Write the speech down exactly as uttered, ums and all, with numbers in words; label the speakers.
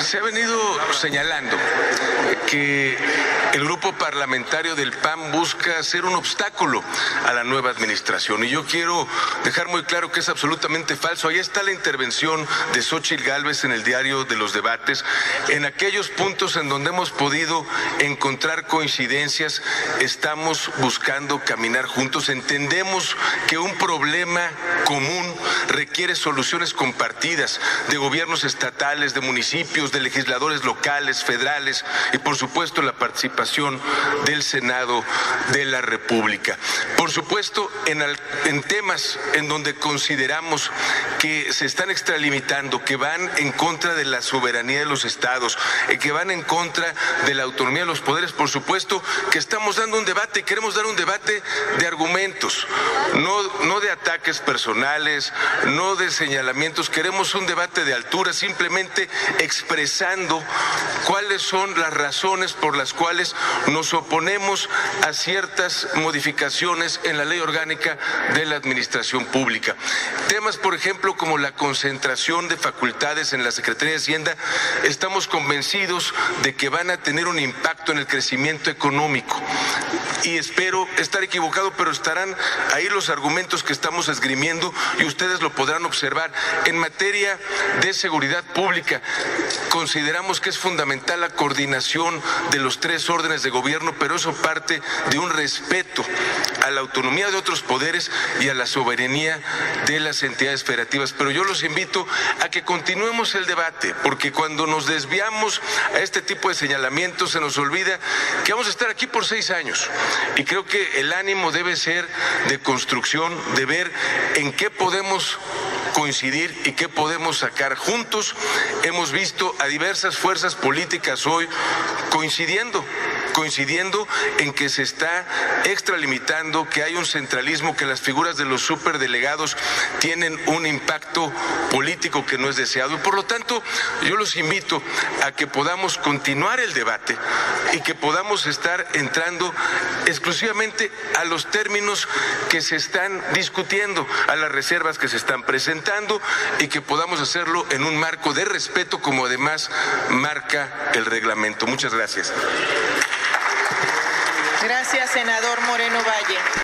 Speaker 1: se ha venido señalando que el grupo parlamentario del P A N busca ser un obstáculo a la nueva administración. Y yo quiero dejar muy claro que es absolutamente falso. Ahí está la intervención de Xóchitl Gálvez en el diario de los debates. En aquellos puntos en donde hemos podido encontrar coincidencias, estamos buscando caminar juntos. Entendemos que un problema común requiere soluciones compartidas de gobiernos estatales, de municipios, de legisladores locales, federales y por supuesto la participación del Senado de la República. Por supuesto, en, en temas en donde consideramos que se están extralimitando, que van en contra de la soberanía de los estados, que van en contra de la autonomía de los poderes, por supuesto que estamos dando un debate, queremos dar un debate de argumentos, no, no de ataques personales, no de señalamientos, queremos un debate de altura, simplemente expresando cuáles son las razones por las cuales nos oponemos a ciertas modificaciones en la ley orgánica de la administración pública. Temas, por ejemplo, como la concentración de facultades en la Secretaría de Hacienda, estamos convencidos de que van a tener un impacto en el crecimiento económico. Y espero estar equivocado, pero estarán ahí los argumentos que estamos esgrimiendo y ustedes lo podrán observar. En materia de seguridad pública, consideramos que es fundamental la coordinación de los tres órdenes de gobierno, pero eso parte de un respeto a la autonomía de otros poderes y a la soberanía de las entidades federativas. Pero yo los invito a que continuemos el debate, porque cuando nos desviamos a este tipo de señalamientos se nos olvida que vamos a estar aquí por seis años. Y creo que el ánimo debe ser de construcción, de ver en qué podemos coincidir y qué podemos sacar juntos. Hemos visto a diversas fuerzas políticas hoy coincidiendo, coincidiendo en que se está extralimitando, que hay un centralismo, que las figuras de los superdelegados tienen un impacto político que no es deseado. Y por lo tanto, yo los invito a que podamos continuar el debate y que podamos estar entrando exclusivamente a los términos que se están discutiendo, a las reservas que se están presentando y que podamos hacerlo en un marco de respeto, como además marca el reglamento. Muchas gracias.
Speaker 2: Gracias, senador Moreno Valle.